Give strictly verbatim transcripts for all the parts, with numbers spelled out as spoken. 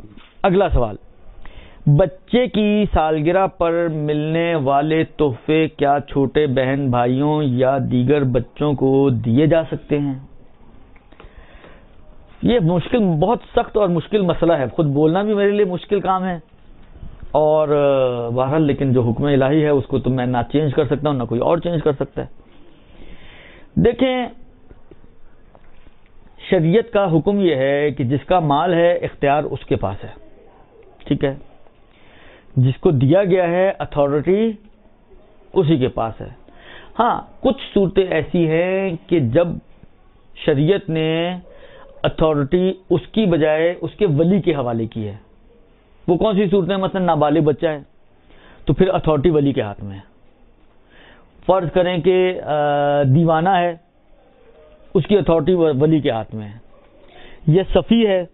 اگلا سوال، بچے کی سالگرہ پر ملنے والے تحفے کیا چھوٹے بہن بھائیوں یا دیگر بچوں کو دیے جا سکتے ہیں؟ یہ مشکل، بہت سخت اور مشکل مسئلہ ہے، خود بولنا بھی میرے لیے مشکل کام ہے، اور بہرحال لیکن جو حکم الہی ہے اس کو تو میں نہ چینج کر سکتا ہوں نہ کوئی اور چینج کر سکتا ہے۔ دیکھیں، شریعت کا حکم یہ ہے کہ جس کا مال ہے اختیار اس کے پاس ہے، ٹھیک ہے، جس کو دیا گیا ہے اتھارٹی اسی کے پاس ہے۔ ہاں، کچھ صورتیں ایسی ہیں کہ جب شریعت نے اتھارٹی اس کی بجائے اس کے ولی کے حوالے کی ہے۔ وہ کون سی صورتیں؟ مثلا نابالغ بچہ ہے تو پھر اتھارٹی ولی کے ہاتھ میں ہے۔ فرض کریں کہ دیوانہ ہے، اس کی اتھارٹی ولی کے ہاتھ میں ہے۔ یہ صفی ہے،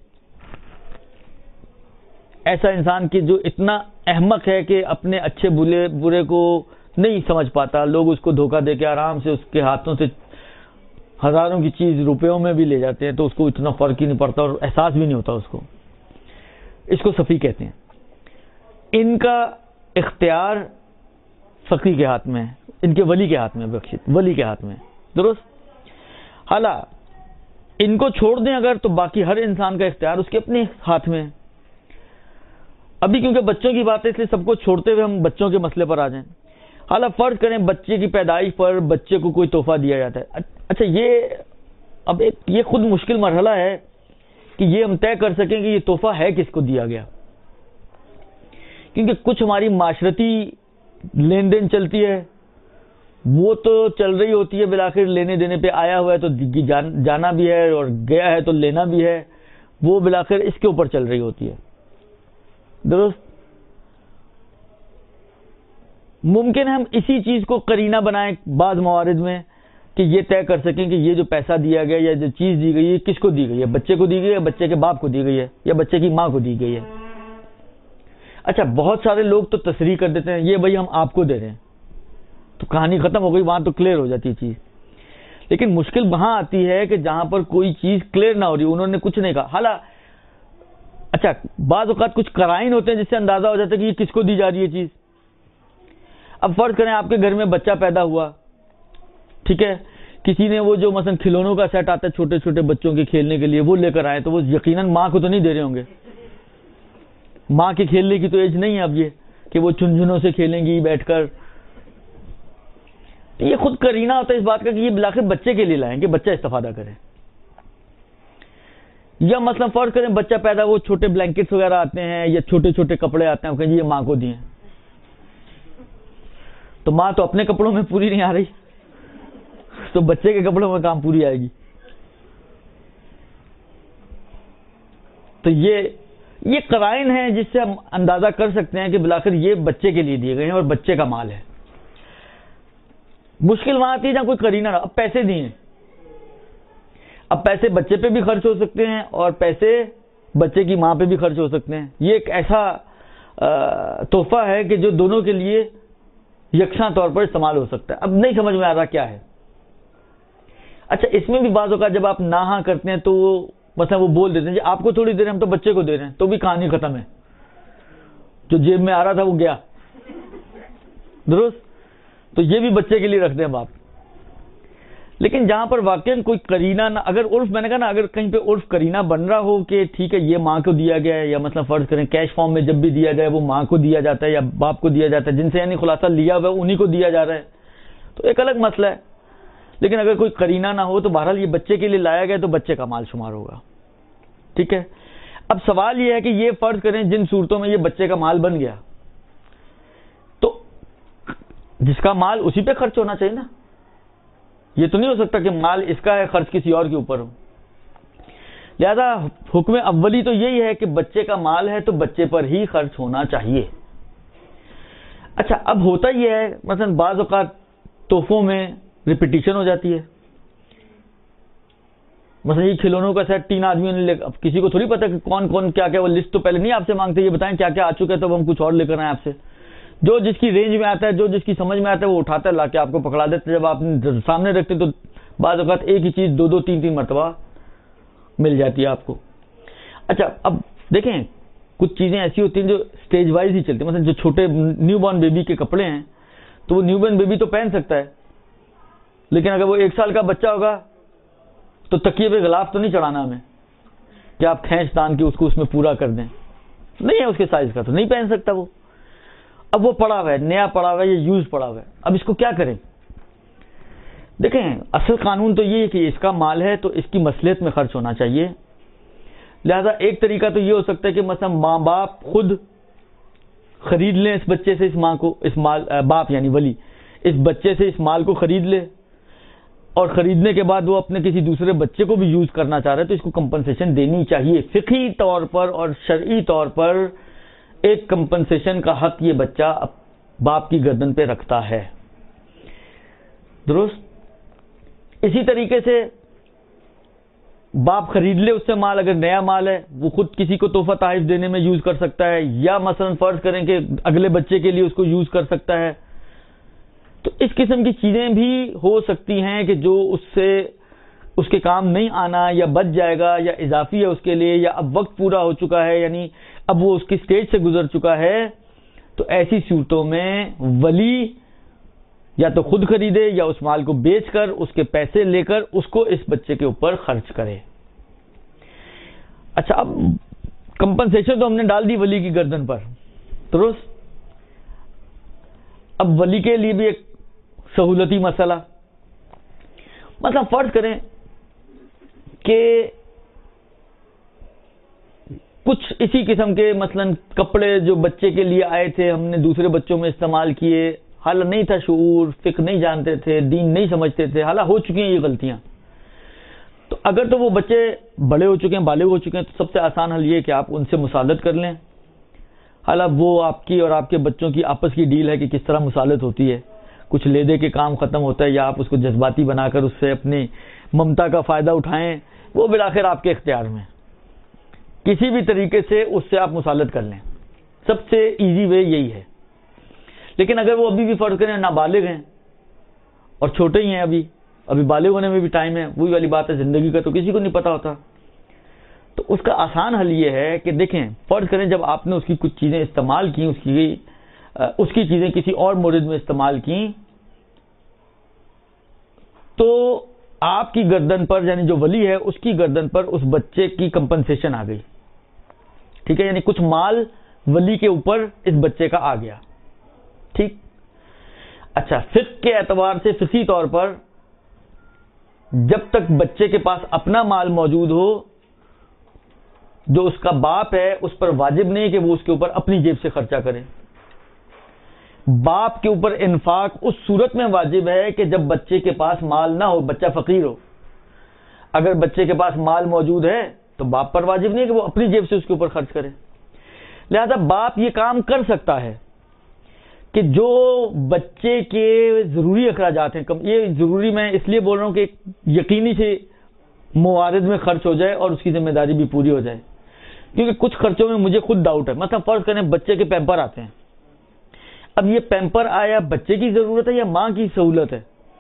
ایسا انسان کہ جو اتنا احمق ہے کہ اپنے اچھے برے برے کو نہیں سمجھ پاتا، لوگ اس کو دھوکہ دے کے آرام سے اس کے ہاتھوں سے ہزاروں کی چیز روپیوں میں بھی لے جاتے ہیں، تو اس کو اتنا فرق ہی نہیں پڑتا اور احساس بھی نہیں ہوتا اس کو۔ اس کو صفی کہتے ہیں۔ ان کا اختیار فقی کے ہاتھ میں ہے، ان کے ولی کے ہاتھ میں، بخشت ولی کے ہاتھ میں، درست؟ حالا ان کو چھوڑ دیں اگر، تو باقی ہر انسان کا اختیار اس کے اپنے ہاتھ میں ہے۔ ابھی کیونکہ بچوں کی بات ہے اس لیے سب کو چھوڑتے ہوئے ہم بچوں کے مسئلے پر آ جائیں۔ حالا فرض کریں بچے کی پیدائش پر بچے کو کوئی تحفہ دیا جاتا ہے۔ اچھا، یہ اب ایک یہ خود مشکل مرحلہ ہے کہ یہ ہم طے کر سکیں کہ یہ تحفہ ہے کس کو دیا گیا، کیونکہ کچھ ہماری معاشرتی لین دین چلتی ہے، وہ تو چل رہی ہوتی ہے، بالآخر لینے دینے پہ آیا ہوا ہے تو جانا بھی ہے اور گیا ہے تو لینا بھی ہے، وہ بالآخر اس کے اوپر چل رہی ہوتی ہے، درست؟ ممکن ہے ہم اسی چیز کو قرینہ بنائیں بعض موارد میں کہ یہ طے کر سکیں کہ یہ جو پیسہ دیا گیا یا جو چیز دی گئی ہے کس کو دی گئی ہے، بچے کو دی گئی ہے، بچے کے باپ کو دی گئی ہے، یا بچے کی ماں کو دی گئی ہے۔ اچھا، بہت سارے لوگ تو تصریح کر دیتے ہیں یہ بھائی ہم آپ کو دے رہے ہیں، تو کہانی ختم ہو گئی، وہاں تو کلیئر ہو جاتی ہے چیز۔ لیکن مشکل وہاں آتی ہے کہ جہاں پر کوئی چیز کلیئر نہ ہو رہی، انہوں نے کچھ نہیں کہا، حالا اچھا بعض اوقات کچھ قرائن ہوتے ہیں جس سے اندازہ ہو جاتا ہے کہ یہ کس کو دی جا رہی ہے چیز۔ اب فرض کریں آپ کے گھر میں بچہ پیدا ہوا، ٹھیک ہے، کسی نے وہ جو مثلا کھلونوں کا سیٹ آتا ہے چھوٹے چھوٹے بچوں کے کھیلنے کے لیے وہ لے کر آئے، تو وہ یقیناً ماں کو تو نہیں دے رہے ہوں گے، ماں کے کھیلنے کی تو ایج نہیں ہے اب یہ کہ وہ چنجنوں سے کھیلیں گی بیٹھ کر۔ یہ خود کرینہ ہوتا ہے اس بات کا کہ یہ بالآخر بچے کے لیے لائیں کہ بچہ استفادہ کرے۔ یا مثلا فرض کریں بچہ پیدا، وہ چھوٹے بلینکٹس وغیرہ آتے ہیں یا چھوٹے چھوٹے کپڑے آتے ہیں، کہیں یہ ماں کو دیے، تو ماں تو اپنے کپڑوں میں پوری نہیں آ رہی، تو بچے کے کپڑوں میں کام پوری آئے گی۔ تو یہ یہ قرائن ہیں جس سے ہم اندازہ کر سکتے ہیں کہ بالآخر یہ بچے کے لیے دیے گئے ہیں اور بچے کا مال ہے۔ مشکل وہاں آتی ہے جہاں کوئی قرینہ نہ، اب پیسے دیے، اب پیسے بچے پہ بھی خرچ ہو سکتے ہیں اور پیسے بچے کی ماں پہ بھی خرچ ہو سکتے ہیں۔ یہ ایک ایسا تحفہ ہے کہ جو دونوں کے لیے یکساں طور پر استعمال ہو سکتا ہے۔ اب نہیں سمجھ میں آ رہا کیا ہے۔ اچھا، اس میں بھی بعض اوقات جب آپ نہ ہاں کرتے ہیں تو مثلا وہ بول دیتے ہیں جی آپ کو تھوڑی دے رہے ہیں، ہم تو بچے کو دے رہے ہیں، تو بھی کہانی ختم ہے، جو جیب میں آ رہا تھا وہ گیا، درست؟ تو یہ بھی بچے کے لیے رکھتے ہیں باپ۔ لیکن جہاں پر واقعاً کوئی قرینہ نہ، اگر عرف، میں نے کہا نا، اگر کہیں پہ عرف قرینہ بن رہا ہو کہ ٹھیک ہے یہ ماں کو دیا گیا ہے، یا مثلا فرض کریں کیش فارم میں جب بھی دیا جائے وہ ماں کو دیا جاتا ہے یا باپ کو دیا جاتا ہے، جن سے یعنی خلاصہ لیا ہوا ہے انہی کو دیا جا رہا ہے، تو ایک الگ مسئلہ ہے۔ لیکن اگر کوئی قرینہ نہ ہو تو بہرحال یہ بچے کے لیے لایا گیا تو بچے کا مال شمار ہوگا، ٹھیک ہے۔ اب سوال یہ ہے کہ یہ فرض کریں جن صورتوں میں یہ بچے کا مال بن گیا تو جس کا مال اسی پہ خرچ ہونا چاہیے نا، یہ تو نہیں ہو سکتا کہ مال اس کا ہے خرچ کسی اور کے اوپر ہو۔ لہذا حکم اولی تو یہی ہے کہ بچے کا مال ہے تو بچے پر ہی خرچ ہونا چاہیے۔ اچھا، اب ہوتا یہ ہے مثلا بعض اوقات تحفوں میں ریپیٹیشن ہو جاتی ہے، مثلا یہ کھلونوں کا سیٹ تین آدمیوں نے لے، اب کسی کو تھوڑی پتا کہ کون کون کیا کیا، وہ لسٹ تو پہلے نہیں آپ سے مانگتے، یہ بتائیں کیا کیا آ چکا ہے تو ہم کچھ اور لے کر آئیں آپ سے۔ جو جس کی رینج میں آتا ہے، جو جس کی سمجھ میں آتا ہے وہ اٹھاتا ہے لا کے آپ کو پکڑا دیتے، جب آپ سامنے رکھتے تو بعض اوقات ایک ہی چیز دو دو تین تین مرتبہ مل جاتی ہے آپ کو۔ اچھا، اب دیکھیں کچھ چیزیں ایسی ہوتی ہیں جو سٹیج وائز ہی چلتی ہیں. مثلا جو چھوٹے نیو بورن بیبی کے کپڑے ہیں تو وہ نیو بورن بیبی تو پہن سکتا ہے, لیکن اگر وہ ایک سال کا بچہ ہوگا تو تکیے پہ غلاف تو نہیں چڑھانا ہمیں کہ آپ کھینچ تان کے اس کو اس میں پورا کر دیں. نہیں ہے اس کے سائز کا تو نہیں پہن سکتا وہ. اب وہ پڑا ہوا ہے, نیا پڑا ہوا ہے یا یوز پڑا ہوا ہے, اب اس کو کیا کریں؟ دیکھیں اصل قانون تو یہ ہے کہ اس کا مال ہے تو اس کی مصلحت میں خرچ ہونا چاہیے. لہذا ایک طریقہ تو یہ ہو سکتا ہے کہ مثلا ماں باپ خود خرید لیں اس بچے سے اس ماں کو, اس مال, باپ یعنی ولی اس بچے سے اس مال کو خرید لے, اور خریدنے کے بعد وہ اپنے کسی دوسرے بچے کو بھی یوز کرنا چاہ رہے ہیں تو اس کو کمپنسیشن دینی چاہیے. فقہی طور پر اور شرعی طور پر ایک کمپنسیشن کا حق یہ بچہ باپ کی گردن پہ رکھتا ہے. درست. اسی طریقے سے باپ خرید لے اس سے مال, اگر نیا مال ہے وہ خود کسی کو تحفہ تحائف دینے میں یوز کر سکتا ہے, یا مثلا فرض کریں کہ اگلے بچے کے لیے اس کو یوز کر سکتا ہے. تو اس قسم کی چیزیں بھی ہو سکتی ہیں کہ جو اس سے اس کے کام نہیں آنا یا بچ جائے گا یا اضافی ہے اس کے لیے, یا اب وقت پورا ہو چکا ہے یعنی اب وہ اس کی سٹیج سے گزر چکا ہے. تو ایسی صورتوں میں ولی یا تو خود خریدے یا اس مال کو بیچ کر اس کے پیسے لے کر اس کو اس بچے کے اوپر خرچ کرے. اچھا, اب کمپنسیشن تو ہم نے ڈال دی ولی کی گردن پر, درست. اب ولی کے لیے بھی ایک سہولتی مسئلہ, مثلا فرض کریں کہ کچھ اسی قسم کے مثلا کپڑے جو بچے کے لیے آئے تھے ہم نے دوسرے بچوں میں استعمال کیے, حالانکہ نہیں تھا شعور, فقہ نہیں جانتے تھے, دین نہیں سمجھتے تھے, حالانکہ ہو چکی ہیں یہ غلطیاں. تو اگر تو وہ بچے بڑے ہو چکے ہیں, بالغ ہو چکے ہیں, تو سب سے آسان حل یہ ہے کہ آپ ان سے مسالت کر لیں. حالانکہ وہ آپ کی اور آپ کے بچوں کی آپس کی ڈیل ہے کہ کس طرح مسالت ہوتی ہے. کچھ لے دے کے کام ختم ہوتا ہے, یا آپ اس کو جذباتی بنا کر اس سے اپنی ممتا کا فائدہ اٹھائیں, وہ بالآخر آپ کے اختیار میں. کسی بھی طریقے سے اس سے آپ مسالت کر لیں, سب سے ایزی وے یہی ہے. لیکن اگر وہ ابھی بھی فرض کریں نابالغ ہیں اور چھوٹے ہی ہیں, ابھی ابھی بالغ ہونے میں بھی ٹائم ہے, وہی والی بات ہے, زندگی کا تو کسی کو نہیں پتا ہوتا. تو اس کا آسان حل یہ ہے کہ دیکھیں فرض کریں جب آپ نے اس کی کچھ چیزیں استعمال کی, اس کی اس کی چیزیں کسی اور مورد میں استعمال کی, تو آپ کی گردن پر یعنی جو ولی ہے اس کی گردن پر اس بچے کی کمپنسیشن آ گئی. ٹھیک ہے, یعنی کچھ مال ولی کے اوپر اس بچے کا آ گیا. ٹھیک. اچھا, فقہ کے اعتبار سے فقہی طور پر جب تک بچے کے پاس اپنا مال موجود ہو, جو اس کا باپ ہے اس پر واجب نہیں کہ وہ اس کے اوپر اپنی جیب سے خرچہ کرے. باپ کے اوپر انفاق اس صورت میں واجب ہے کہ جب بچے کے پاس مال نہ ہو, بچہ فقیر ہو. اگر بچے کے پاس مال موجود ہے تو باپ پر واجب نہیں ہے کہ وہ اپنی جیب سے اس کے اوپر خرچ کرے. لہذا باپ یہ کام کر سکتا ہے کہ جو بچے کے ضروری اخراجات ہیں, یہ ضروری میں اس لیے بول رہا ہوں کہ یقینی سے موارد میں خرچ ہو جائے اور اس کی ذمہ داری بھی پوری ہو جائے, کیونکہ کچھ خرچوں میں مجھے خود ڈاؤٹ ہے. مثلا فرض کریں بچے کے پیمپر آتے ہیں, اب یہ پیمپر آیا بچے کی ضرورت ہے یا ماں کی سہولت ہے؟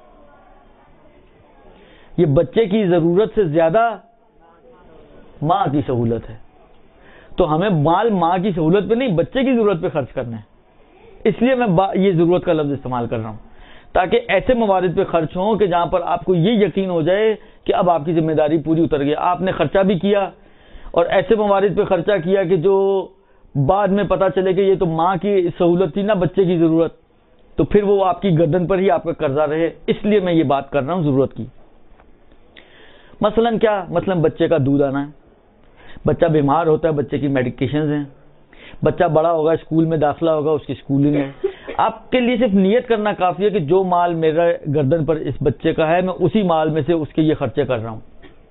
یہ بچے کی ضرورت سے زیادہ ماں کی سہولت ہے. تو ہمیں مال ماں کی سہولت پہ نہیں بچے کی ضرورت پہ خرچ کرنا ہے. اس لیے میں یہ ضرورت کا لفظ استعمال کر رہا ہوں, تاکہ ایسے موارد پہ خرچ ہوں کہ جہاں پر آپ کو یہ یقین ہو جائے کہ اب آپ کی ذمہ داری پوری اتر گئی. آپ نے خرچہ بھی کیا اور ایسے موارد پہ خرچہ کیا کہ جو بعد میں پتا چلے کہ یہ تو ماں کی سہولت تھی نہ بچے کی ضرورت, تو پھر وہ آپ کی گردن پر ہی آپ کا قرضہ رہے. اس لیے میں یہ بات کر رہا ہوں ضرورت کی. مثلا کیا, مثلا بچے کا دودھ آنا ہے, بچہ بیمار ہوتا ہے, بچے کی میڈیکیشنز ہیں, بچہ بڑا ہوگا, اسکول میں داخلہ ہوگا, اس کی اسکولنگ ہے. آپ کے لیے صرف نیت کرنا کافی ہے کہ جو مال میرا گردن پر اس بچے کا ہے میں اسی مال میں سے اس کے یہ خرچے کر رہا ہوں.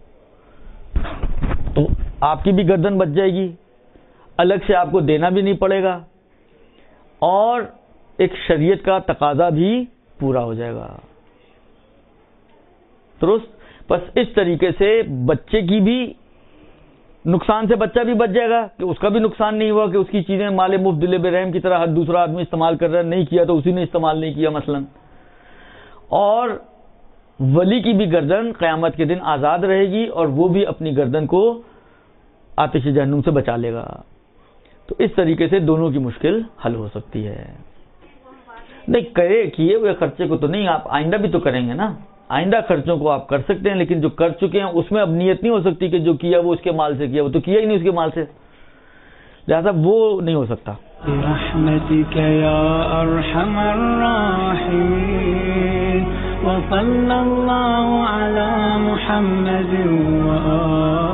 تو آپ کی بھی گردن بچ جائے گی, الگ سے آپ کو دینا بھی نہیں پڑے گا, اور ایک شریعت کا تقاضا بھی پورا ہو جائے گا. درست. بس اس طریقے سے بچے کی بھی نقصان سے بچہ بھی بچ جائے گا کہ اس کا بھی نقصان نہیں ہوا کہ اس کی چیزیں مال مفت دل بے رحم کی طرح ہر دوسرا آدمی استعمال کر رہا ہے, نہیں کیا تو اسی نے استعمال نہیں کیا مثلا. اور ولی کی بھی گردن قیامت کے دن آزاد رہے گی اور وہ بھی اپنی گردن کو آتش جہنم سے بچا لے گا. تو اس طریقے سے دونوں کی مشکل حل ہو سکتی ہے. نہیں کرے کیے ہوئے خرچے کو تو نہیں، آپ آئندہ بھی تو کریں گے نا. آئندہ خرچوں کو آپ کر سکتے ہیں، لیکن جو کر چکے ہیں اس میں اب نیت نہیں ہو سکتی کہ جو کیا وہ اس کے مال سے کیا، وہ تو کیا ہی نہیں اس کے مال سے، لہذا وہ نہیں ہو سکتا. برحمتك يا ارحم الراحمين وصلى الله على محمد وآله